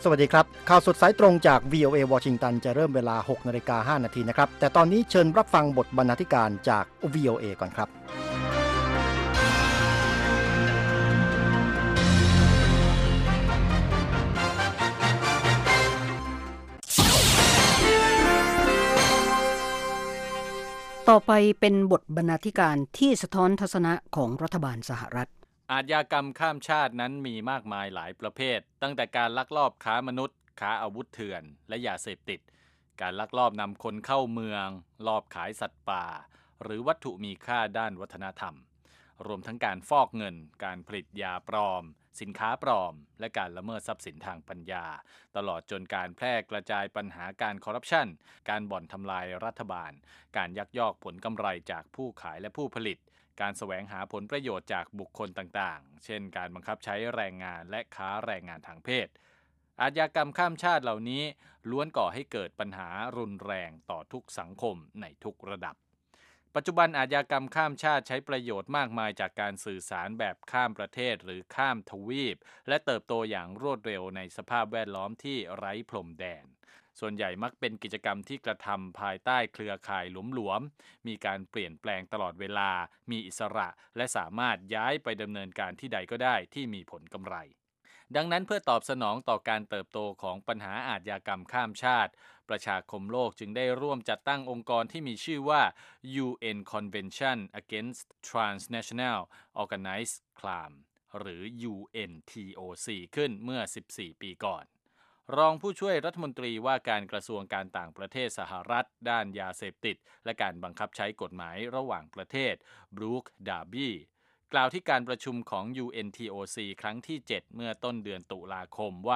วัสดีครับข่าวสดสายตรงจาก VOA วอชิงตันจะเริ่มเวลา 6:05 น.นะครับแต่ตอนนี้เชิญรับฟังบทบรรณาธิการจาก VOA ก่อนครับต่อไปเป็นบทบรรณาธิการที่สะท้อนทัศนะของรัฐบาลสหรัฐอาชญากรรมข้ามชาตินั้นมีมากมายหลายประเภทตั้งแต่การลักลอบค้ามนุษย์ค้าอาวุธเถื่อนและยาเสพติดการลักลอบนำคนเข้าเมืองลอบขายสัตว์ป่าหรือวัตถุมีค่าด้านวัฒนธรรมรวมทั้งการฟอกเงินการผลิตยาปลอมสินค้าปลอมและการละเมิดทรัพย์สินทางปัญญาตลอดจนการแพร่กระจายปัญหาการคอร์รัปชันการบ่อนทำลายรัฐบาลการยักยอกผลกำไรจากผู้ขายและผู้ผลิตการแสวงหาผลประโยชน์จากบุคคลต่างๆเช่นการบังคับใช้แรงงานและค้าแรงงานทางเพศอาชญากรรมข้ามชาติเหล่านี้ล้วนก่อให้เกิดปัญหารุนแรงต่อทุกสังคมในทุกระดับปัจจุบันอาชญากรรมข้ามชาติใช้ประโยชน์มากมายจากการสื่อสารแบบข้ามประเทศหรือข้ามทวีปและเติบโตอย่างรวดเร็วในสภาพแวดล้อมที่ไร้พรมแดนส่วนใหญ่มักเป็นกิจกรรมที่กระทำภายใต้เครือข่ายหลวมๆมีการเปลี่ยนแปลงตลอดเวลามีอิสระและสามารถย้ายไปดำเนินการที่ใดก็ได้ที่มีผลกำไรดังนั้นเพื่อตอบสนองต่อการเติบโตของปัญหาอาชญากรรมข้ามชาติประชาคมโลกจึงได้ร่วมจัดตั้งองค์กรที่มีชื่อว่า UN Convention Against Transnational Organized Crime หรือ UNTOC ขึ้นเมื่อ14ปีก่อนรองผู้ช่วยรัฐมนตรีว่าการกระทรวงการต่างประเทศสหรัฐด้านยาเสพติดและการบังคับใช้กฎหมายระหว่างประเทศบรูค ดาร์บี้กล่าวที่การประชุมของ UNTOC ครั้งที่ 7 เมื่อต้นเดือนตุลาคมว่า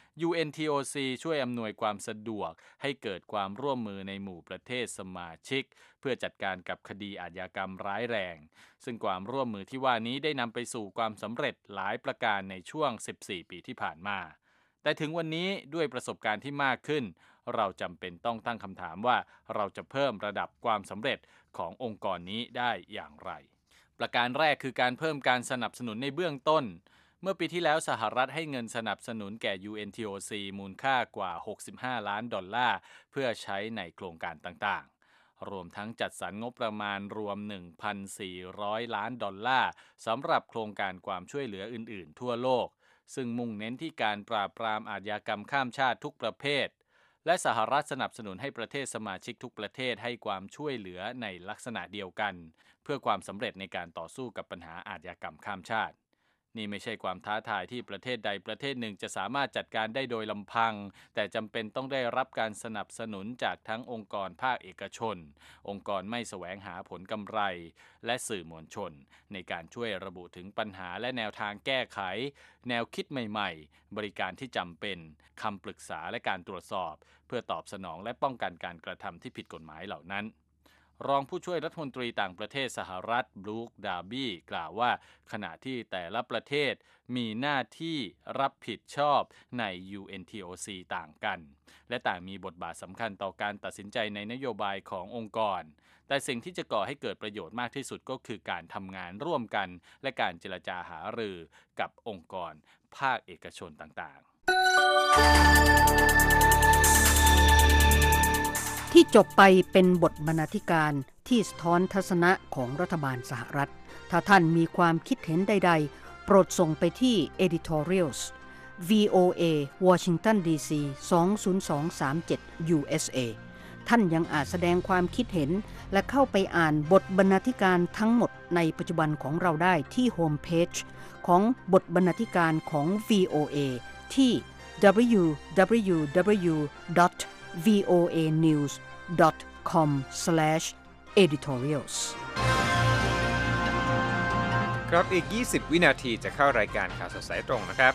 UNTOC ช่วยอำนวยความสะดวกให้เกิดความร่วมมือในหมู่ประเทศสมาชิกเพื่อจัดการกับคดีอาชญากรรมร้ายแรงซึ่งความร่วมมือที่ว่านี้ได้นำไปสู่ความสำเร็จหลายประการในช่วง14ปีที่ผ่านมาแต่ถึงวันนี้ด้วยประสบการณ์ที่มากขึ้นเราจำเป็นต้องตั้งคำถามว่าเราจะเพิ่มระดับความสำเร็จขององค์กรนี้ได้อย่างไรประการแรกคือการเพิ่มการสนับสนุนในเบื้องต้นเมื่อปีที่แล้วสหรัฐให้เงินสนับสนุนแก่ UNTOC มูลค่ากว่า$65 ล้านเพื่อใช้ในโครงการต่างๆรวมทั้งจัดสรรงบประมาณรวม $1,400 ล้านสำหรับโครงการความช่วยเหลืออื่นๆทั่วโลกซึ่งมุ่งเน้นที่การปราบปรามอาชญากรรมข้ามชาติทุกประเภทและสหรัฐสนับสนุนให้ประเทศสมาชิกทุกประเทศให้ความช่วยเหลือในลักษณะเดียวกันเพื่อความสำเร็จในการต่อสู้กับปัญหาอาชญากรรมข้ามชาตินี่ไม่ใช่ความท้าทายที่ประเทศใดประเทศหนึ่งจะสามารถจัดการได้โดยลำพังแต่จำเป็นต้องได้รับการสนับสนุนจากทั้งองค์กรภาคเอกชนองค์กรไม่แสวงหาผลกำไรและสื่อมวลชนในการช่วยระบุถึงปัญหาและแนวทางแก้ไขแนวคิดใหม่ๆบริการที่จำเป็นคำปรึกษาและการตรวจสอบเพื่อตอบสนองและป้องกันการกระทำที่ผิดกฎหมายเหล่านั้นรองผู้ช่วยรัฐมนตรีต่างประเทศสหรัฐบรูค ดาร์บี้กล่าวว่าขณะที่แต่ละประเทศมีหน้าที่รับผิดชอบใน UNTOC ต่างกันและต่างมีบทบาทสำคัญต่อการตัดสินใจในนโยบายขององค์กรแต่สิ่งที่จะก่อให้เกิดประโยชน์มากที่สุดก็คือการทำงานร่วมกันและการเจรจาหารือกับองค์กรภาคเอกชนต่างๆที่จบไปเป็นบทบรรณาธิการที่สะท้อนทัศนะของรัฐบาลสหรัฐถ้าท่านมีความคิดเห็นใดๆโปรดส่งไปที่ editorials VOA Washington DC 20237 USA ท่านยังอาจแสดงความคิดเห็นและเข้าไปอ่านบทบรรณาธิการทั้งหมดในปัจจุบันของเราได้ที่โฮมเพจของบทบรรณาธิการของ VOA ที่ www.voanews.com/editorials ครับอีก20วินาทีจะเข้ารายการข่าวสดสายตรงนะครับ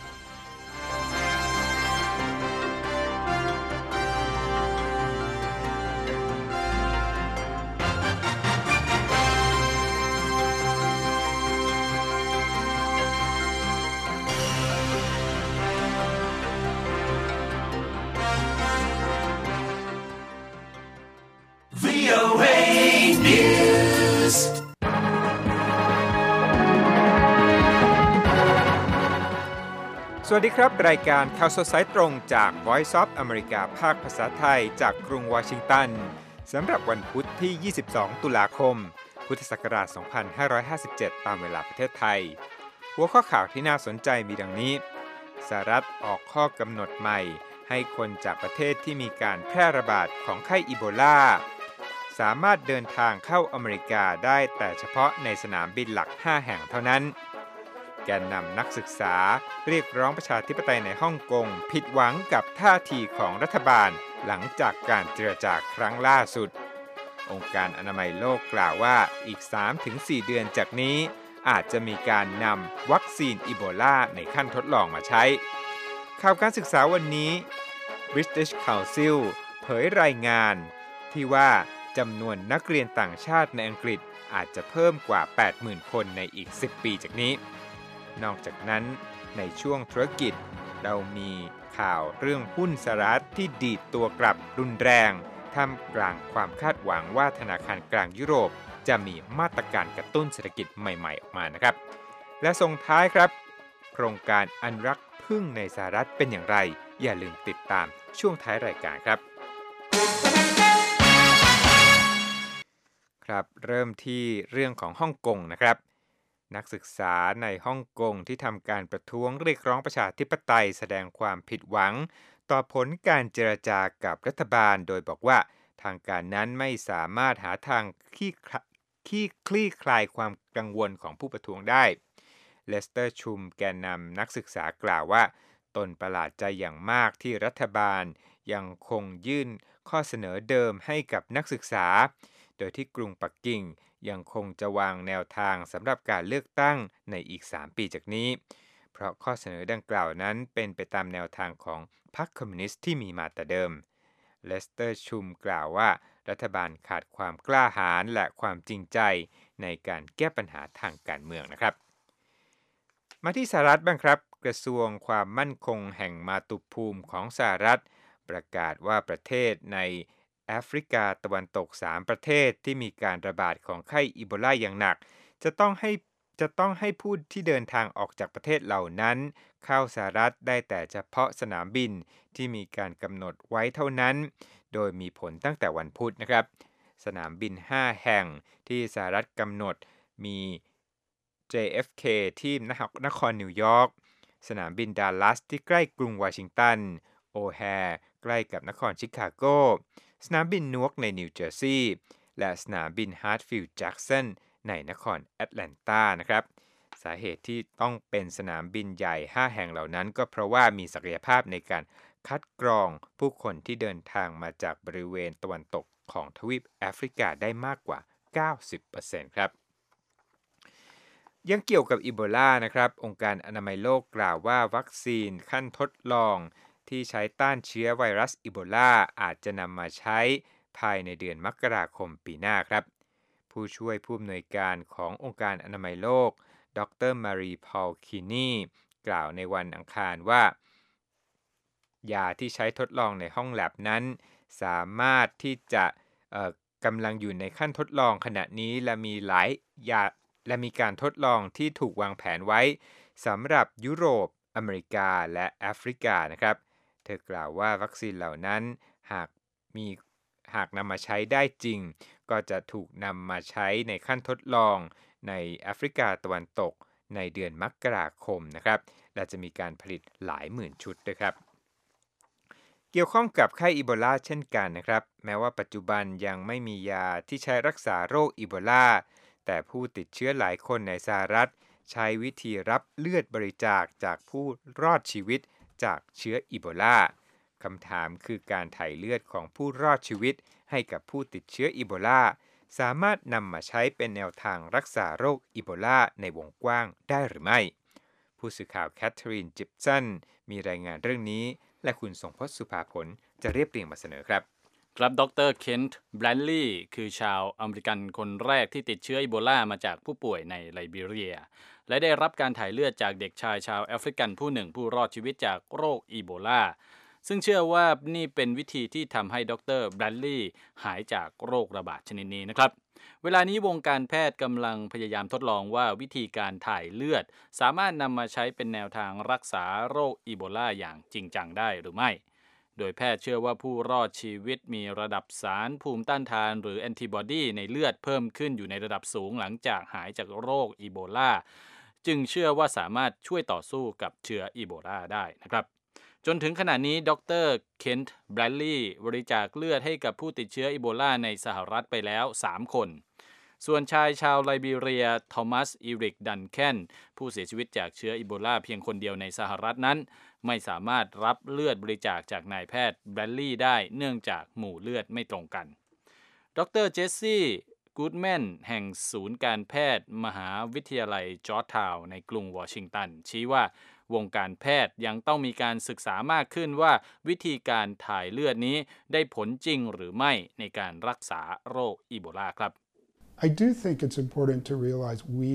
สวัสดีครับรายการข่าวสดสายตรงจาก Voice of America ภาคภาษาไทยจากกรุงวอชิงตันสำหรับวันพุธที่ 22 ตุลาคม พุทธศักราช 2557 ตามเวลาประเทศไทยหัวข้อข่าวที่น่าสนใจมีดังนี้สหรัฐออกข้อกำหนดใหม่ให้คนจากประเทศที่มีการแพร่ระบาดของไข้อีโบลาสามารถเดินทางเข้าอเมริกาได้แต่เฉพาะในสนามบินหลัก 5 แห่งเท่านั้นแกนนำนักศึกษาเรียกร้องประชาธิปไตยในฮ่องกงผิดหวังกับท่าทีของรัฐบาลหลังจากการเจรจาครั้งล่าสุดองค์การอนามัยโลกกล่าวว่าอีก 3-4 เดือนจากนี้อาจจะมีการนำวัคซีนอีโบลาในขั้นทดลองมาใช้ข่าวการศึกษาวันนี้ British Council เผยรายงานที่ว่าจำนวนนักเรียนต่างชาติในอังกฤษอาจจะเพิ่มกว่า 80,000 คนในอีก 10 ปีจากนี้นอกจากนั้นในช่วงธุรกิจเรามีข่าวเรื่องหุ้นสหรัฐที่ดีดตัวกลับรุนแรงท่ามกลางความคาดหวังว่าธนาคารกลางยุโรปจะมีมาตรการกระตุ้นเศรษฐกิจใหม่ๆออกมานะครับและส่งท้ายครับโครงการอนุรักษ์ผึ้งในสหรัฐเป็นอย่างไรอย่าลืมติดตามช่วงท้ายรายการครับครับเริ่มที่เรื่องของฮ่องกงนะครับนักศึกษาในฮ่องกงที่ทำการประท้วงเรียกร้องประชาธิปไตยแสดงความผิดหวังต่อผลการเจรจากับรัฐบาลโดยบอกว่าทางการนั้นไม่สามารถหาทางคลี่คลายความกังวลของผู้ประท้วงได้เลสเตอร์ชุมแกนนำนักศึกษากล่าวว่าตนประหลาดใจอย่างมากที่รัฐบาลยังคงยื่นข้อเสนอเดิมให้กับนักศึกษาโดยที่กรุงปักกิ่งยังคงจะวางแนวทางสำหรับการเลือกตั้งในอีก3 ปีจากนี้เพราะข้อเสนอดังกล่าวนั้นเป็นไปตามแนวทางของพรรคคอมมิวนิสต์ที่มีมาแต่เดิมเลสเตอร์ชุมกล่าวว่ารัฐบาลขาดความกล้าหาญและความจริงใจในการแก้ปัญหาทางการเมืองนะครับมาที่สหรัฐบ้างครับกระทรวงความมั่นคงแห่งมาตุภูมิของสหรัฐประกาศว่าประเทศในแอฟริกาตะวันตก3ประเทศที่มีการระบาดของไข้อีโบลาอย่างหนักจะต้องให้ผู้ที่เดินทางออกจากประเทศเหล่านั้นเข้าสหรัฐได้แต่เฉพาะสนามบินที่มีการกำหนดไว้เท่านั้นโดยมีผลตั้งแต่วันพุธนะครับสนามบิน5แห่งที่สหรัฐกำหนดมี JFK ที่นครนิวยอร์กสนามบินดัลลัสที่ใกล้กรุงวอชิงตันโอแฮร์ใกล้กับนครชิคาโกสนามบินนวกในนิวเจอร์ซีย์และสนามบินฮาร์ตฟิลด์แจ็กสันในนครแอตแลนตานะครับสาเหตุที่ต้องเป็นสนามบินใหญ่5แห่งเหล่านั้นก็เพราะว่ามีศักยภาพในการคัดกรองผู้คนที่เดินทางมาจากบริเวณตะวันตกของทวีปแอฟริกาได้มากกว่า 90% ครับยังเกี่ยวกับอีโบลานะครับองค์การอนามัยโลกกล่าวว่าวัคซีนขั้นทดลองที่ใช้ต้านเชื้อไวรัสอีโบลาอาจจะนำมาใช้ภายในเดือนมกราคมปีหน้าครับผู้ช่วยผู้อำนวยการขององค์การอนามัยโลกดร.มารีพอลคินีกล่าวในวันอังคารว่ายาที่ใช้ทดลองในห้องแลบนั้นสามารถที่จะกำลังอยู่ในขั้นทดลองขณะนี้และมีการทดลองที่ถูกวางแผนไว้สำหรับยุโรปอเมริกาและแอฟริกานะครับเธอกล่าวว่าวัคซีนเหล่านั้นหากนำมาใช้ได้จริงก็จะถูกนำมาใช้ในขั้นทดลองในแอฟริกาตะวันตกในเดือนมกราคมนะครับและจะมีการผลิตหลายหมื่นชุดด้วยครับเกี่ยวข้องกับไข้อีโบลาเช่นกันนะครับแม้ว่าปัจจุบันยังไม่มียาที่ใช้รักษาโรคอีโบลาแต่ผู้ติดเชื้อหลายคนในสหรัฐใช้วิธีรับเลือดบริจาคจากผู้รอดชีวิตจากเชื้ออีโบลาคำถามคือการถ่ายเลือดของผู้รอดชีวิตให้กับผู้ติดเชื้ออีโบลาสามารถนำมาใช้เป็นแนวทางรักษาโรคอีโบลาในวงกว้างได้หรือไม่ผู้สื่อข่าวแคทเธอรีนจิปสันมีรายงานเรื่องนี้และคุณทรงพจน์สุภาผลจะเรียบเรียงมาเสนอครับครับดร.เคนต์แบรนลีย์คือชาวอเมริกันคนแรกที่ติดเชื้ออีโบลามาจากผู้ป่วยในไลบีเรียและได้รับการถ่ายเลือดจากเด็กชายชาวแอฟริกันผู้หนึ่งผู้รอดชีวิตจากโรคอีโบลาซึ่งเชื่อว่านี่เป็นวิธีที่ทำให้ดร. แบรดลีย์หายจากโรคระบาดชนิดนี้นะครับเวลานี้วงการแพทย์กำลังพยายามทดลองว่าวิธีการถ่ายเลือดสามารถนำมาใช้เป็นแนวทางรักษาโรคอีโบลาอย่างจริงจังได้หรือไม่โดยแพทย์เชื่อว่าผู้รอดชีวิตมีระดับสารภูมิต้านทานหรือแอนติบอดีในเลือดเพิ่มขึ้นอยู่ในระดับสูงหลังจากหายจากโรคอีโบลาจึงเชื่อว่าสามารถช่วยต่อสู้กับเชื้ออีโบลาได้นะครับจนถึงขณะนี้ดร. เคนท์ แบรดลีย์บริจาคเลือดให้กับผู้ติดเชื้ออีโบลาในสหรัฐไปแล้ว3คนส่วนชายชาวไลบีเรียโทมัส อีริก ดันแคนผู้เสียชีวิตจากเชื้ออีโบลาเพียงคนเดียวในสหรัฐนั้นไม่สามารถรับเลือดบริจาคจากนายแพทย์แบรดลีย์ได้เนื่องจากหมู่เลือดไม่ตรงกันดร. เจสซี่ กูดแมนแห่งศูนย์การแพทย์มหาวิทยาลัยจอร์จทาวน์ในกรุงวอชิงตันชี้ว่าวงการแพทย์ยังต้องมีการศึกษามากขึ้นว่าวิธีการถ่ายเลือดนี้ได้ผลจริงหรือไม่ในการรักษาโรคอีโบลาครับ I do think it's important to realize we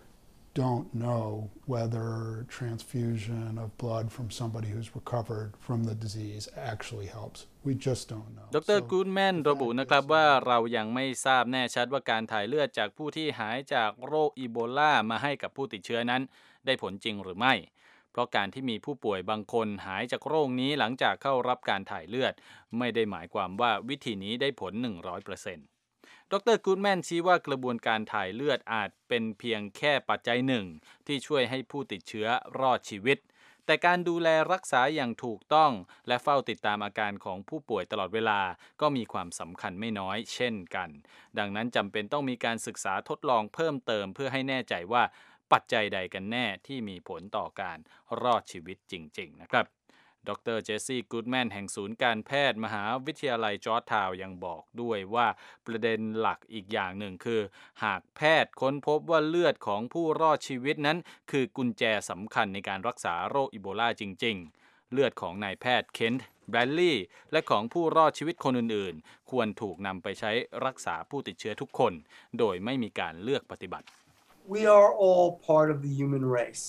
don't know whether transfusion of blood from somebody who's recovered from the disease actually helps. We just don't know. ดร. กูดแมนระบุนะครับว่าเรายังไม่ทราบแน่ชัดว่าการถ่ายเลือดจากผู้ที่หายจากโรคอีโบลามาให้กับผู้ติดเชื้อนั้นได้ผลจริงหรือไม่เพราะการที่มีผู้ป่วยบางคนหายจากโรคนี้หลังจากเข้ารับการถ่ายเลือดไม่ได้หมายความว่าวิธีนี้ได้ผล 100%ดร. กูดแมนชี้ว่ากระบวนการถ่ายเลือดอาจเป็นเพียงแค่ปัจจัยหนึ่งที่ช่วยให้ผู้ติดเชื้อรอดชีวิตแต่การดูแลรักษาอย่างถูกต้องและเฝ้าติดตามอาการของผู้ป่วยตลอดเวลาก็มีความสำคัญไม่น้อยเช่นกันดังนั้นจำเป็นต้องมีการศึกษาทดลองเพิ่มเติมเพื่อให้แน่ใจว่าปัจจัยใดกันแน่ที่มีผลต่อการรอดชีวิตจริงๆนะครับดร. เจสซี่ กูดแมนแห่งศูนย์การแพทย์มหาวิทยาลัยจอร์จทาวน์ยังบอกด้วยว่าประเด็นหลักอีกอย่างหนึ่งคือหากแพทย์ค้นพบว่าเลือดของผู้รอดชีวิตนั้นคือกุญแจสำคัญในการรักษาโรคอีโบลาจริงๆเลือดของนายแพทย์เคนท์ แบรดลีย์และของผู้รอดชีวิตคนอื่นๆควรถูกนำไปใช้รักษาผู้ติดเชื้อทุกคนโดยไม่มีการเลือกปฏิบัติ We are all part of the human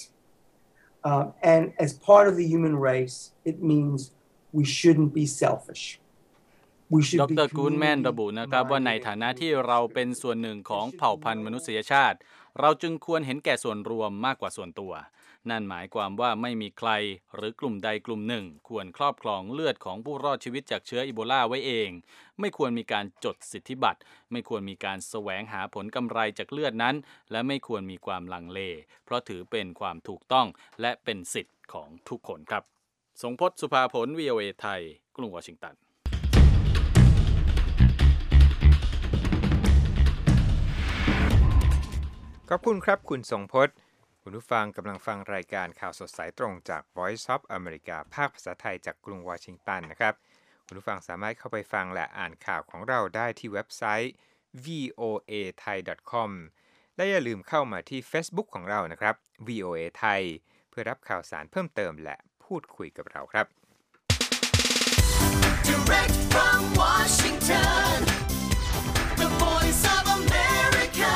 race.And as part of the human race, it means we shouldn't be selfish. ดร. กูดแมนระบุนะครับว่าในฐานะที่เราเป็นส่วนหนึ่งของเผ่าพันธุ์มนุษยชาติเราจึงควรเห็นแก่ส่วนรวมมากกว่าส่วนตัวนั่นหมายความว่าไม่มีใครหรือกลุ่มใดกลุ่มหนึ่งควรครอบครองเลือดของผู้รอดชีวิตจากเชื้ออีโบลาไว้เองไม่ควรมีการจดสิทธิบัตรไม่ควรมีการแสวงหาผลกำไรจากเลือดนั้นและไม่ควรมีความลังเลเพราะถือเป็นความถูกต้องและเป็นสิทธิ์ของทุกคนครับสงพจน์ สุภาผล VOA ไทยกรุงวอชิงตันขอบคุณครับคุณทรงพจน์คุณผู้ฟังกำลังฟังรายการข่าวสดสายตรงจาก Voice of America ภาคภาษาไทยจากกรุงวอชิงตันนะครับคุณผู้ฟังสามารถเข้าไปฟังและอ่านข่าวของเราได้ที่เว็บไซต์ voathai.com และอย่าลืมเข้ามาที่ Facebook ของเรานะครับ VOA ไทยเพื่อรับข่าวสารเพิ่มเติมและพูดคุยกับเราครับ Direct from Washington, the voice of America,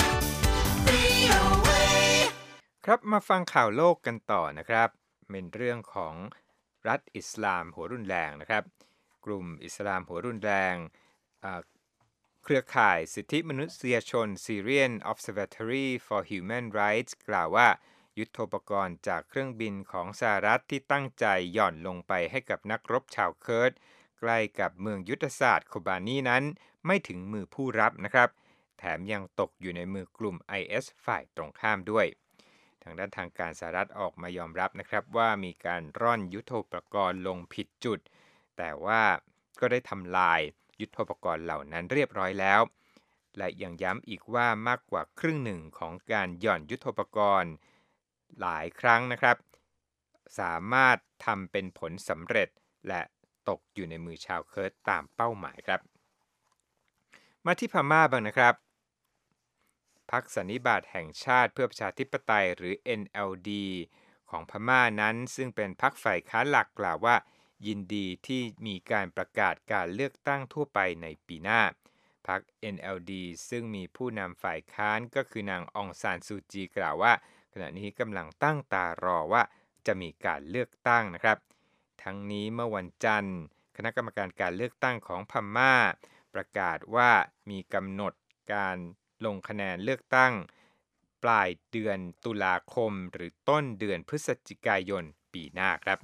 VOA ครับมาฟังข่าวโลกกันต่อนะครับเป็นเรื่องของรัฐอิสลามหัวรุนแรงนะครับกลุ่มอิสลามหัวรุนแรงเครือข่ายสิทธิมนุษยชน Syrian Observatory for Human Rights กล่าวว่ายุทโธปกรณ์จากเครื่องบินของสหรัฐที่ตั้งใจหย่อนลงไปให้กับนักรบชาวเคิร์ดใกล้กับเมืองยุทธศาสตร์โคบานีนั้นไม่ถึงมือผู้รับนะครับแถมยังตกอยู่ในมือกลุ่ม IS ฝ่ายตรงข้ามด้วยทางด้านทางการสหรัฐออกมายอมรับนะครับว่ามีการร่อนยุทโธปกรณ์ลงผิดจุดแต่ว่าก็ได้ทำลายยุทโธปกรณ์เหล่านั้นเรียบร้อยแล้วและยังย้ำอีกว่ามากกว่าครึ่งหนึ่งของการหย่อนยุทโธปกรณ์หลายครั้งนะครับสามารถทำเป็นผลสำเร็จและตกอยู่ในมือชาวเคิร์ดตามเป้าหมายครับมาที่พม่าบ้างนะครับพรรคสันนิบาตแห่งชาติเพื่อประชาธิปไตยหรือ NLD ของพม่านั้นซึ่งเป็นพรรคฝ่ายค้านหลักกล่าวว่ายินดีที่มีการประกาศการเลือกตั้งทั่วไปในปีหน้าพรรค NLD ซึ่งมีผู้นำฝ่ายค้านก็คือนางองซานซูจีกล่าวว่าขณะนี้กำลังตั้งตารอว่าจะมีการเลือกตั้งนะครับแทั้งนี้เมื่อวันจันทร์คณะกรรมการการเลือกตั้งของพม่าประกาศว่ามีกำหนดการลงคะแนนเลือกตั้งปลายเดือนตุลาคมหรือต้นเดือนพฤศจิกายนปีหน้าครับ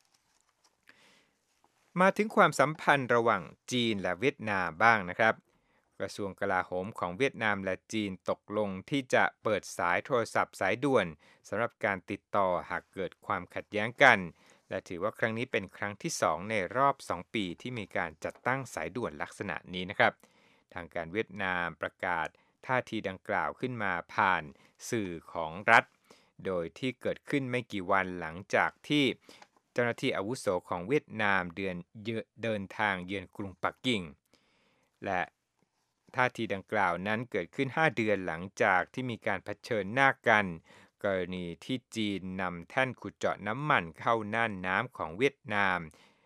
มาถึงความสัมพันธ์ระหว่างจีนและเวียดนามบ้างนะครับกระทรวงกลาโหมของเวียดนามและจีนตกลงที่จะเปิดสายโทรศัพท์สายด่วนสำหรับการติดต่อหากเกิดความขัดแย้งกันและถือว่าครั้งนี้เป็นครั้งที่2ในรอบ2ปีที่มีการจัดตั้งสายด่วนลักษณะนี้นะครับทางการเวียดนามประกาศท่าทีดังกล่าวขึ้นมาผ่านสื่อของรัฐโดยที่เกิดขึ้นไม่กี่วันหลังจากที่เจ้าหน้าที่อาวุโสของเวียดนามเดินทางเยือนกรุงปักกิ่งและท่าทีดังกล่าวนั้นเกิดขึ้น5เดือนหลังจากที่มีการเผชิญหน้ากันกรณีที่จีนนำแท่นขุดเจาะน้ำมันเข้าน่านน้ำของเวียดนาม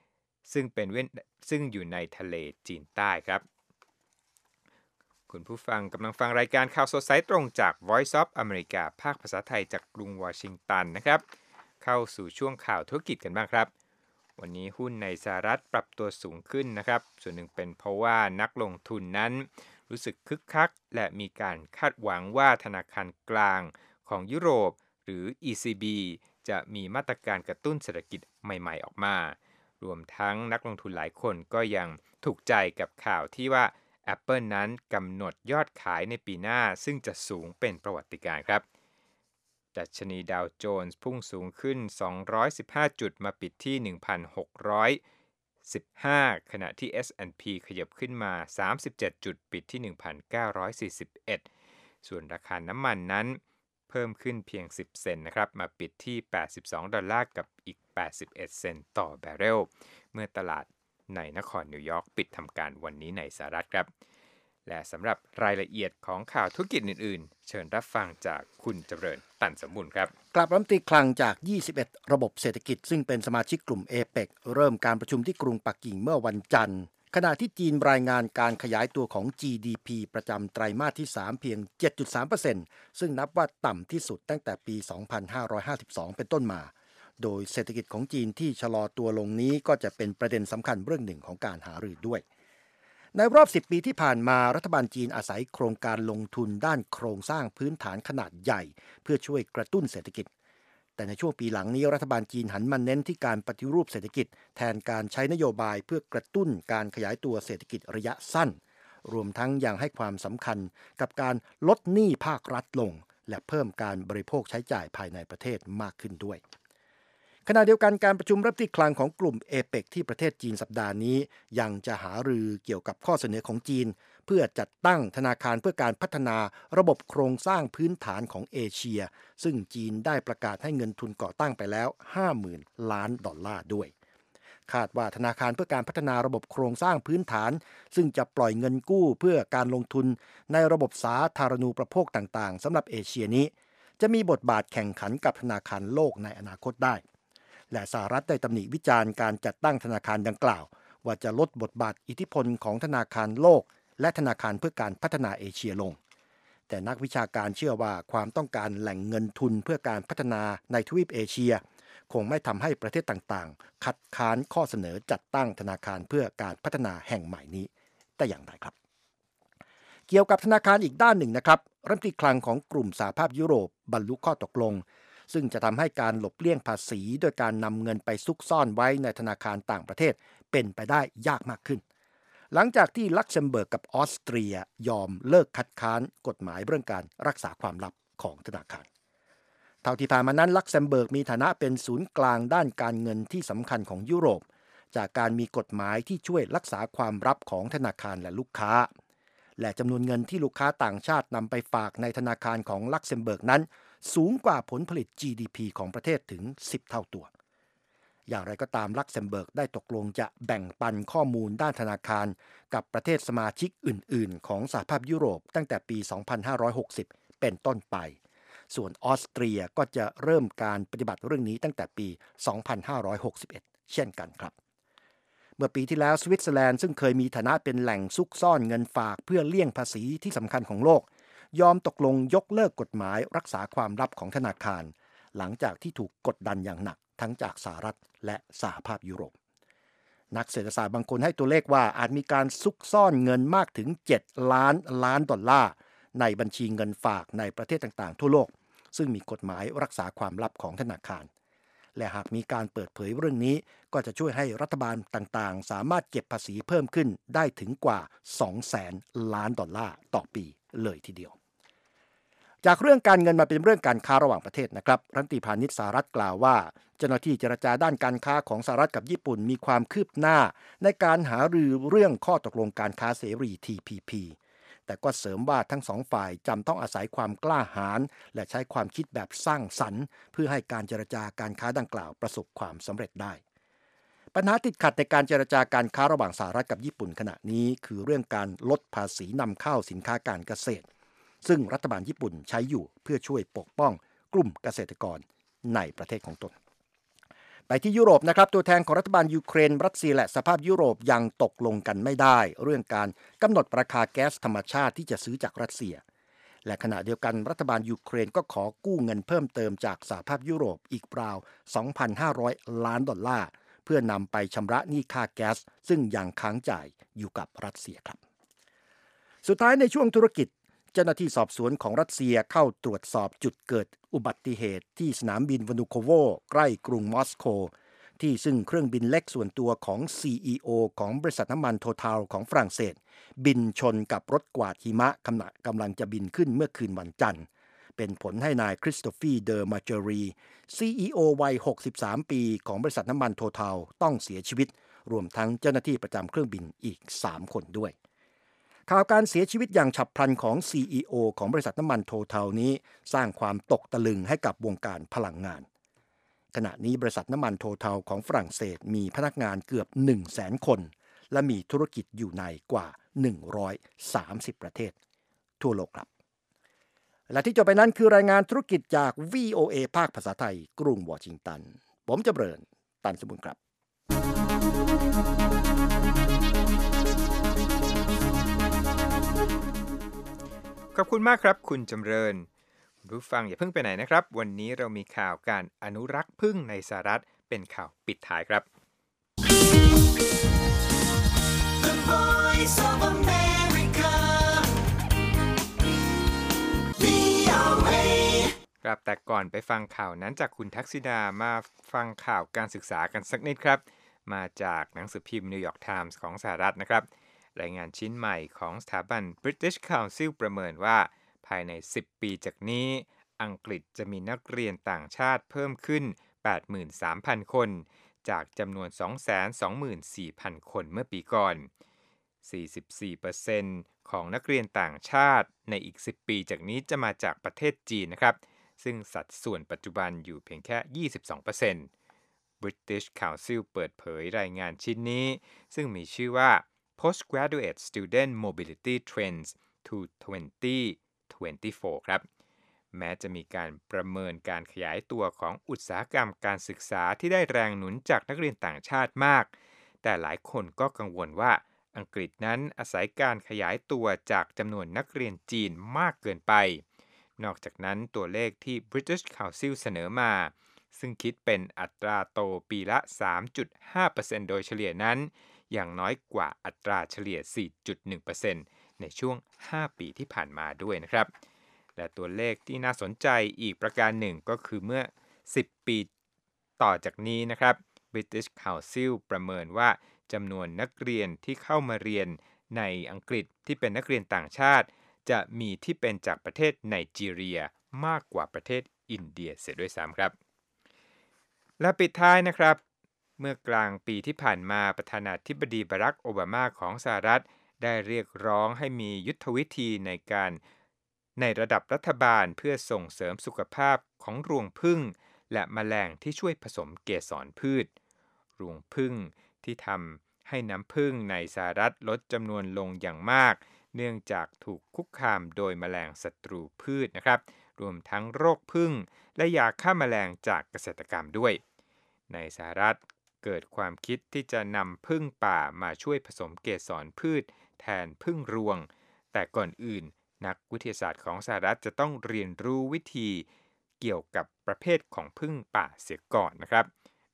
ซึ่งอยู่ในทะเลจีนใต้ครับคุณผู้ฟังกำลังฟังรายการข่าวสดสายตรงจาก Voice of America ภาคภาษาไทยจากกรุงวอชิงตันนะครับเข้าสู่ช่วงข่าวธุรกิจกันบ้างครับวันนี้หุ้นในสหรัฐปรับตัวสูงขึ้นนะครับส่วนหนึ่งเป็นเพราะว่านักลงทุนนั้นรู้สึกคึกคักและมีการคาดหวังว่าธนาคารกลางของยุโรปหรือ ECB จะมีมาตรการกระตุ้นเศรษฐกิจใหม่ๆออกมารวมทั้งนักลงทุนหลายคนก็ยังถูกใจกับข่าวที่ว่า Apple นั้นกำหนดยอดขายในปีหน้าซึ่งจะสูงเป็นประวัติการณ์ครับดัชนีดาวโจนส์พุ่งสูงขึ้น215จุดมาปิดที่ 1,615 ขณะที่ S&P ขยับขึ้นมา37จุดปิดที่ 1,941 ส่วนราคาน้ำมันนั้นเพิ่มขึ้นเพียง10เซนต์นะครับมาปิดที่$82กับอีก81เซนต์ต่อแบเรลเมื่อตลาดในนครนิวยอร์กปิดทำการวันนี้ในสหรัฐครับและสำหรับรายละเอียดของข่าวธุรกิจอื่นๆเชิญรับฟังจากคุณเจริญตันสมบูรณ์ครับกลับรัฐมนตรีคลังจาก21ระบบเศรษฐกิจซึ่งเป็นสมาชิกกลุ่ม APEC เริ่มการประชุมที่กรุงปักกิ่งเมื่อวันจันทร์ขณะที่จีนรายงานการขยายตัวของ GDP ประจำไตรมาสที่3เพียง 7.3% ซึ่งนับว่าต่ำที่สุดตั้งแต่ปี 2552 เป็นต้นมาโดยเศรษฐกิจของจีนที่ชะลอตัวลงนี้ก็จะเป็นประเด็นสำคัญเรื่องหนึ่งของการหารือด้วยในรอบ10ปีที่ผ่านมารัฐบาลจีนอาศัยโครงการลงทุนด้านโครงสร้างพื้นฐานขนาดใหญ่เพื่อช่วยกระตุ้นเศรษฐกิจแต่ในช่วงปีหลังนี้รัฐบาลจีนหันมาเน้นที่การปฏิรูปเศรษฐกิจแทนการใช้นโยบายเพื่อกระตุ้นการขยายตัวเศรษฐกิจระยะสั้นรวมทั้งยังให้ความสำคัญกับการลดหนี้ภาครัฐลงและเพิ่มการบริโภคใช้จ่ายภายในประเทศมากขึ้นด้วยขณะเดียวกันการประชุมรัฐมนตรีคลังของกลุ่ม APEC ที่ประเทศจีนสัปดาห์นี้ยังจะหารือเกี่ยวกับข้อเสนอของจีนเพื่อจัดตั้งธนาคารเพื่อการพัฒนาระบบโครงสร้างพื้นฐานของเอเชียซึ่งจีนได้ประกาศให้เงินทุนก่อตั้งไปแล้ว $50,000 ล้านด้วยคาดว่าธนาคารเพื่อการพัฒนาระบบโครงสร้างพื้นฐานซึ่งจะปล่อยเงินกู้เพื่อการลงทุนในระบบสาธารณูปโภคต่างๆสำหรับเอเชียนี้จะมีบทบาทแข่งขันกับธนาคารโลกในอนาคตได้และสหรัฐได้ตำหนิวิจารณ์การจัดตั้งธนาคารดังกล่าวว่าจะลดบทบาทอิทธิพลของธนาคารโลกและธนาคารเพื่อการพัฒนาเอเชียลงแต่นักวิชาการเชื่อว่าความต้องการแหล่งเงินทุนเพื่อการพัฒนาในทวีปเอเชียคงไม่ทำให้ประเทศต่างๆคัดค้านข้อเสนอจัดตั้งธนาคารเพื่อการพัฒนาแห่งใหม่นี้แต่อย่างไรครับเกี่ยวกับธนาคารอีกด้านหนึ่งนะครับรัฐมนตรีคลังของกลุ่มสหภาพยุโรปบรรลุข้อตกลงซึ่งจะทำให้การหลบเลี่ยงภาษีโดยการนำเงินไปซุกซ่อนไว้ในธนาคารต่างประเทศเป็นไปได้ยากมากขึ้นหลังจากที่ลักเซมเบิร์กกับออสเตรียยอมเลิกคัดค้านกฎหมายเรื่องการรักษาความลับของธนาคารเท่าที่ผ่านมานั้นลักเซมเบิร์กมีฐานะเป็นศูนย์กลางด้านการเงินที่สำคัญของยุโรปจากการมีกฎหมายที่ช่วยรักษาความลับของธนาคารและลูกค้าและจำนวนเงินที่ลูกค้าต่างชาตินำไปฝากในธนาคารของลักเซมเบิร์กนั้นสูงกว่าผลผลิต GDP ของประเทศถึง10เท่าตัวอย่างไรก็ตามลักเซมเบิร์กได้ตกลงจะแบ่งปันข้อมูลด้านธนาคารกับประเทศสมาชิกอื่นๆของสหภาพยุโรปตั้งแต่ปี 2560 เป็นต้นไปส่วนออสเตรียก็จะเริ่มการปฏิบัติเรื่องนี้ตั้งแต่ปี 2561 เช่นกันครับเมื่อปีที่แล้วสวิตเซอร์แลนด์ซึ่งเคยมีฐานะเป็นแหล่งซุกซ่อนเงินฝากเพื่อเลี่ยงภาษีที่สำคัญของโลกยอมตกลงยกเลิกกฎหมายรักษาความลับของธนาคารหลังจากที่ถูกกดดันอย่างหนักทั้งจากสหรัฐและสหภาพยุโรปนักเศรษฐศาสตร์บางคนให้ตัวเลขว่าอาจมีการซุกซ่อนเงินมากถึง7 ล้านล้านดอลลาร์ในบัญชีเงินฝากในประเทศต่างๆทั่วโลกซึ่งมีกฎหมายรักษาความลับของธนาคารและหากมีการเปิดเผยเรื่องนี้ก็จะช่วยให้รัฐบาลต่างๆสามารถเก็บภาษีเพิ่มขึ้นได้ถึงกว่า 200,000 ล้านดอลลาร์ต่อปีเลยทีเดียวจากเรื่องการเงินมาเป็นเรื่องการค้าระหว่างประเทศนะครับรัฐมนตรีพาณิชย์สหรัฐกล่าวว่าเจ้าหน้าที่เจรจาด้านการค้าของสหรัฐกับญี่ปุ่นมีความคืบหน้าในการหารือเรื่องข้อตกลงการค้าเสรี TPP แต่ก็เสริมว่าทั้งสองฝ่ายจำต้องอาศัยความกล้าหาญและใช้ความคิดแบบสร้างสรรค์เพื่อให้การเจรจาการค้าดังกล่าวประสบความสำเร็จได้ปัญหาติดขัดในการเจรจาการค้าระหว่างสหรัฐกับญี่ปุ่นขณะนี้คือเรื่องการลดภาษีนำเข้าสินค้าการเกษตรซึ่งรัฐบาลญี่ปุ่นใช้อยู่เพื่อช่วยปกป้องกลุ่มเกษตรกรในประเทศของตนไปที่ยุโรปนะครับตัวแทนของรัฐบาลยูเครนรัสเซียและสหภาพยุโรปยังตกลงกันไม่ได้เรื่องการกำหนดราคาแก๊สธรรมชาติที่จะซื้อจากรัสเซียและขณะเดียวกันรัฐบาลยูเครนก็ขอกู้เงินเพิ่มเติมจากสหภาพยุโรปอีกราว 2,500 ล้านดอลลาร์เพื่อนำไปชำระหนี้ค่าแก๊สซึ่งยังค้างจ่ายอยู่กับรัสเซียครับสุดท้ายในช่วงธุรกิจเจ้าหน้าที่สอบสวนของรัสเซียเข้าตรวจสอบจุดเกิดอุบัติเหตุที่สนามบินวานูโคโวใกล้กรุงมอสโกที่ซึ่งเครื่องบินเล็กส่วนตัวของ CEO ของบริษัทน้ำมันโททัลของฝรั่งเศสบินชนกับรถกวาดหิมะขณะกำลังจะบินขึ้นเมื่อคืนวันจันทร์เป็นผลให้นายคริสโตฟีเดอร์มาเจอรี CEO วัย 63 ปีของบริษัทน้ำมันโททัลต้องเสียชีวิตรวมทั้งเจ้าหน้าที่ประจำเครื่องบินอีก 3 คนด้วยข่าวการเสียชีวิตอย่างฉับพลันของ CEO ของบริษัทน้ำมันโททัลนี้สร้างความตกตะลึงให้กับวงการพลังงานขณะนี้บริษัทน้ำมันโททัลของฝรั่งเศสมีพนักงานเกือบ 100,000 คนและมีธุรกิจอยู่ในกว่า130ประเทศทั่วโลกครับและที่จบไปนั้นคือรายงานธุรกิจจาก VOA ภาคภาษาไทยกรุงวอชิงตันผมจำเริญตันสมุนครับขอบคุณมากครับคุณจำเริญผู้ฟังอย่าเพิ่งไปไหนนะครับวันนี้เรามีข่าวการอนุรักษ์ผึ้งในสหรัฐเป็นข่าวปิดท้ายครับ The Voice of America. VOA. ครับแต่ก่อนไปฟังข่าวนั้นจากคุณทักษิดามาฟังข่าวการศึกษากันสักนิดครับมาจากหนังสือพิมพ์ New York Times ของสหรัฐนะครับรายงานชิ้นใหม่ของสถาบัน British Council ประเมินว่าภายใน10ปีจากนี้อังกฤษจะมีนักเรียนต่างชาติเพิ่มขึ้น 83,000 คนจากจำนวน 224,000 คนเมื่อปีก่อน 44% ของนักเรียนต่างชาติในอีก10ปีจากนี้จะมาจากประเทศจีนนะครับซึ่งสัดส่วนปัจจุบันอยู่เพียงแค่ 22% British Council เปิดเผยรายงานชิ้นนี้ซึ่งมีชื่อว่า Postgraduate Student Mobility Trends to 2024 ครับแม้จะมีการประเมินการขยายตัวของอุตสาหกรรมการศึกษาที่ได้แรงหนุนจากนักเรียนต่างชาติมากแต่หลายคนก็กังวลว่าอังกฤษนั้นอาศัยการขยายตัวจากจำนวนนักเรียนจีนมากเกินไปนอกจากนั้นตัวเลขที่ British Council เสนอมาซึ่งคิดเป็นอัตราโตปีละ 3.5% โดยเฉลี่ยนั้นอย่างน้อยกว่าอัตราเฉลี่ย 4.1% ในช่วง5ปีที่ผ่านมาด้วยนะครับและตัวเลขที่น่าสนใจอีกประการหนึ่งก็คือเมื่อ10ปีต่อจากนี้นะครับ British Council ประเมินว่าจำนวนนักเรียนที่เข้ามาเรียนในอังกฤษที่เป็นนักเรียนต่างชาติจะมีที่เป็นจากประเทศไนจีเรียมากกว่าประเทศอินเดียเสียด้วยซ้ำครับและปิดท้ายนะครับเมื่อกลางปีที่ผ่านมาประธานาธิบดีบารักโอบามาของสหรัฐได้เรียกร้องให้มียุทธวิธีในระดับรัฐบาลเพื่อส่งเสริมสุขภาพของรวงผึ้งและแมลงที่ช่วยผสมเกสรพืชรวงผึ้งที่ทำให้น้ำผึ้งในสหรัฐลดจำนวนลงอย่างมากเนื่องจากถูกคุกคามโดยแมลงศัตรูพืชนะครับรวมทั้งโรคผึ้งและยาฆ่าแมลงจากเกษตรกรรมด้วยในสหรัฐเกิดความคิดที่จะนำผึ้งป่ามาช่วยผสมเกสรพืชแทนผึ้งรวงแต่ก่อนอื่นนักวิทยาศาสตร์ของสหรัฐจะต้องเรียนรู้วิธีเกี่ยวกับประเภทของผึ้งป่าเสียก่อนนะครับ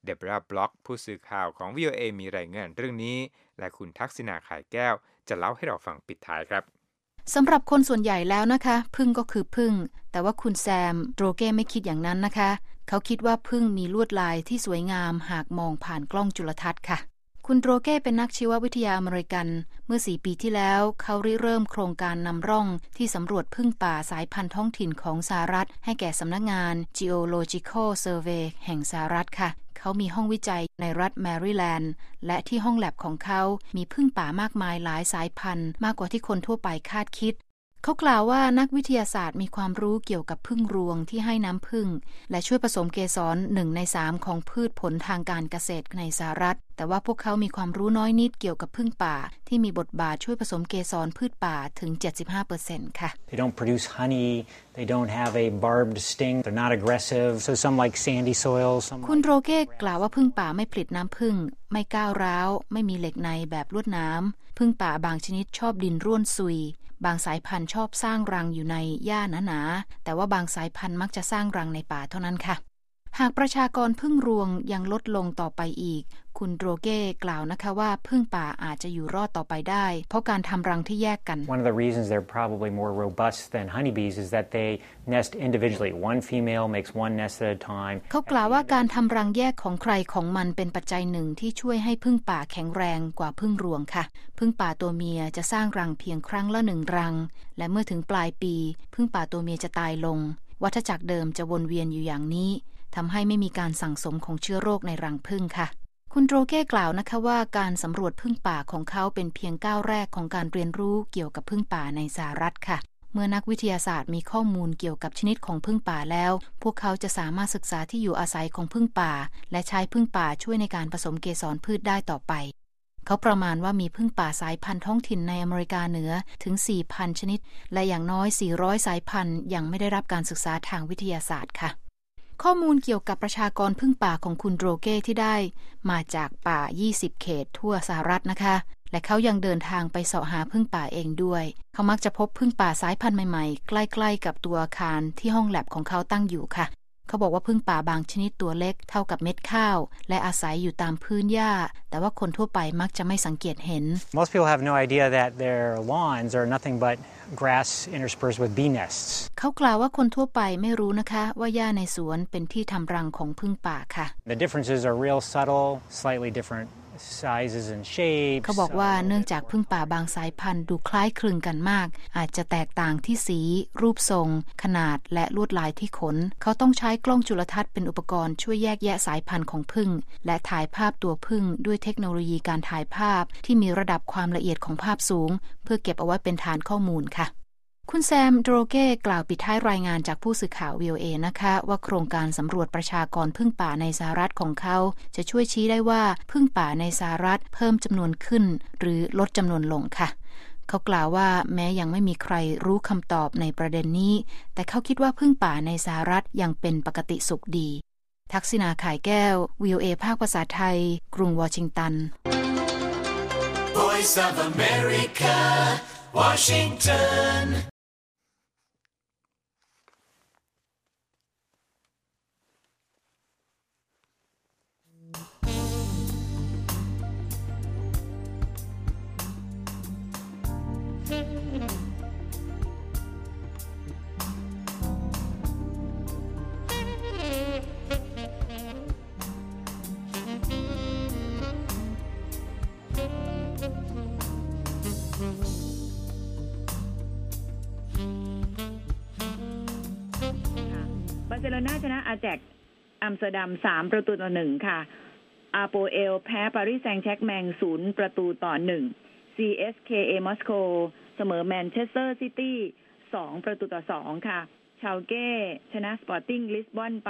เดบราบล็อกผู้สื่อข่าวของ VOA มีรายงานเรื่องนี้และคุณทักษิณา ขายแก้วจะเล่าให้เราฟังปิดท้ายครับสำหรับคนส่วนใหญ่แล้วนะคะผึ้งก็คือผึ้งแต่ว่าคุณแซมโดรเก้ไม่คิดอย่างนั้นนะคะเขาคิดว่าผึ้งมีลวดลายที่สวยงามหากมองผ่านกล้องจุลทรรศน์ค่ะคุณโดรเก้เป็นนักชีววิทยาอเมริกันเมื่อ4 ปีที่แล้วเขาริเริ่มโครงการนำร่องที่สำรวจผึ้งป่าสายพันธุ์ท้องถิ่นของสหรัฐให้แก่สำนักงาน Geological Survey แห่งสหรัฐค่ะเขามีห้องวิจัยในรัฐแมริแลนด์และที่ห้องแลบของเขามีผึ้งป่ามากมายหลายสายพันธุ์มากกว่าที่คนทั่วไปคาดคิดเขากล่าวว่านักวิทยาศาสตร์มีความรู้เกี่ยวกับผึ้งรวงที่ให้น้ำผึ้งและช่วยผสมเกสร1 ใน 3ของพืชผลทางการเกษตรในสหรัฐแต่ว่าพวกเขามีความรู้น้อยนิดเกี่ยวกับผึ้งป่าที่มีบทบาทช่วยผสมเกสรพืชป่าถึง 75% ค่ะ They don't produce honey. They don't have a barbed sting. They're not aggressive. So some like sandy soil. คุณโรเก้กล่าวว่าผึ้งป่าไม่ผลิตน้ำผึ้งไม่ก้าวร้าวไม่มีเหล็กในแบบลวดน้ำผึ้งป่าบางชนิดชอบดินร่วนซุยบางสายพันธุ์ชอบสร้างรังอยู่ในหญ้าหนาๆแต่ว่าบางสายพันธุ์มักจะสร้างรังในป่าเท่านั้นค่ะหากประชากรผึ้งรวงยังลดลงต่อไปอีกคุณโดรเก้กล่าวนะคะว่าผึ้งป่าอาจจะอยู่รอดต่อไปได้เพราะการทำรังที่แยกกัน One of the reasons they're probably more robust than honeybees is that they nest individually. One female makes one nest at a time. เขากล่าวว่าการทำรังแยกของใครของมันเป็นปัจจัยหนึ่งที่ช่วยให้ผึ้งป่าแข็งแรงกว่าผึ้งรวงค่ะผึ้งป่าตัวเมียจะสร้างรังเพียงครั้งละ1 รังและเมื่อถึงปลายปีผึ้งป่าตัวเมียจะตายลงวัฏจักรเดิมจะวนเวียนอยู่อย่างนี้ทำให้ไม่มีการสั่งสมของเชื้อโรคในรังผึ้งค่ะคุณโดรเก้กล่าวนะคะว่าการสำรวจผึ้งป่าของเขาเป็นเพียงก้าวแรกของการเรียนรู้เกี่ยวกับผึ้งป่าในสหรัฐค่ะเมื่อนักวิทยาศาสตร์มีข้อมูลเกี่ยวกับชนิดของผึ้งป่าแล้วพวกเขาจะสามารถศึกษาที่อยู่อาศัยของผึ้งป่าและใช้ผึ้งป่าช่วยในการผสมเกสรพืชได้ต่อไปเขาประมาณว่ามีผึ้งป่าสายพันธุ์ท้องถิ่นในอเมริกาเหนือถึง 4,000 ชนิดและอย่างน้อย400 สายพันธุ์ยังไม่ได้รับการศึกษาทางวิทยาศาสตร์ค่ะข้อมูลเกี่ยวกับประชากรผึ้งป่าของคุณโดรเก้ที่ได้มาจากป่า20 เขตทั่วสหรัฐนะคะและเขายังเดินทางไปเสาะหาผึ้งป่าเองด้วยเขามักจะพบผึ้งป่าสายพันธุ์ใหม่ๆใกล้ๆกับตัวอาคารที่ห้องแลบของเขาตั้งอยู่ค่ะเขาบอกว่าผึ้งป่าบางชนิดตัวเล็กเท่ากับเม็ดข้าวและอาศัยอยู่ตามพื้นหญ้าแต่ว่าคนทั่วไปมักจะไม่สังเกตเห็น Most people have no idea that their lawns are nothing but grass interspersed with bee nests. เขากล่าวว่าคนทั่วไปไม่รู้นะคะว่าหญ้าในสวนเป็นที่ทำรังของผึ้งป่าค่ะ The differences are real subtle, slightly different sizes and shapes. เขาบอกว่าเนื่องจากผึ้งป่าบางสายพันธุ์ดูคล้ายคลึงกันมากอาจจะแตกต่างที่สีรูปทรงขนาดและลวดลายที่ขนเขาต้องใช้กล้องจุลทรรศน์เป็นอุปกรณ์ช่วยแยกแยะสายพันธุ์ของผึ้งและถ่ายภาพตัวผึ้งด้วยเทคโนโลยีการถ่ายภาพที่มีระดับความละเอียดของภาพสูงเพื่อเก็บเอาไว้เป็นฐานข้อมูลค่ะคุณแซมโดรเก้กล่าวปิดท้ายรายงานจากผู้สื่อข่าว VOA นะคะว่าโครงการสำรวจประชากรผึ้งป่าในสหรัฐของเขาจะช่วยชี้ได้ว่าผึ้งป่าในสหรัฐเพิ่มจำนวนขึ้นหรือลดจำนวนลงค่ะเขากล่าวว่าแม้ยังไม่มีใครรู้คำตอบในประเด็นนี้แต่เขาคิดว่าผึ้งป่าในสหรัฐยังเป็นปกติสุขดีทักษิณา ข่ายแก้ว VOA ภาคภาษาไทยกรุงวอชิงตัน Voice of America, Washington. บาร์เซโลนาชนะอาแจ็กอัมสเตอร์ดัม3-1ค่ะอาโปเอลแพ้ปารีสแซงต์แชร์กแมง0-1 CSKA มอสโกเสมอแมนเชสเตอร์ซิตี้2-2ค่ะชาลเก้ชนะสปอร์ติ้งลิสบอนไป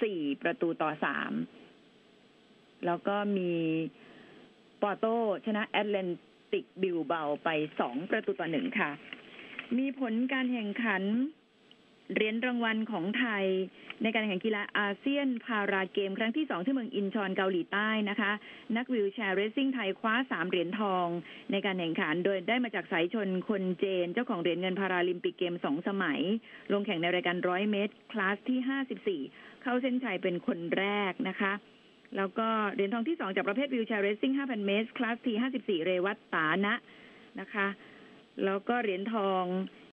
4-3แล้วก็มีปอร์โตชนะแอตแลนติกบิลเบาไป2-1ค่ะมีผลการแข่งขันเหรียญรางวัลของไทยในการแข่งกีฬาอาเซียนพาราเกมครั้งที่2ที่เมืองอินชอนเกาหลีใต้นะคะนักวิวแชร์เรซซิ่งไทยคว้า3เหรียญทองในการแข่งขันโดยได้มาจากสายชนคนเจนเจ้าของเหรียญเงินพาราลิมปิกเกม2สมัยลงแข่งในรายการ100 เมตรคลาสที่54เข้าเส้นชัยเป็นคนแรกนะคะแล้วก็เหรียญทองที่2จากประเภทวิวแชร์เรซซิ่ง 5,000 เมตรคลาส T54 เรวัตตานะนะคะแล้วก็เหรียญทอง